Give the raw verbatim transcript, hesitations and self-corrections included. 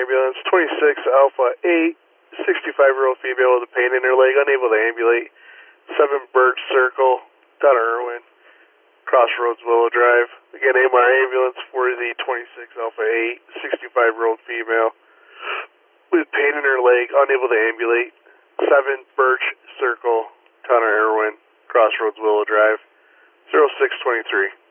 ambulance. twenty-six Alpha eight, sixty-five-year-old female with a pain in her leg, unable to ambulate. seven Birch Circle, down to Irwin, Crossroads Willow Drive. Again, A M R ambulance for the twenty-six Alpha eight, sixty-five-year-old female with pain in her leg, unable to ambulate. seven Birch Circle, down to Irwin, Crossroads Willow Drive. zero six twenty-three.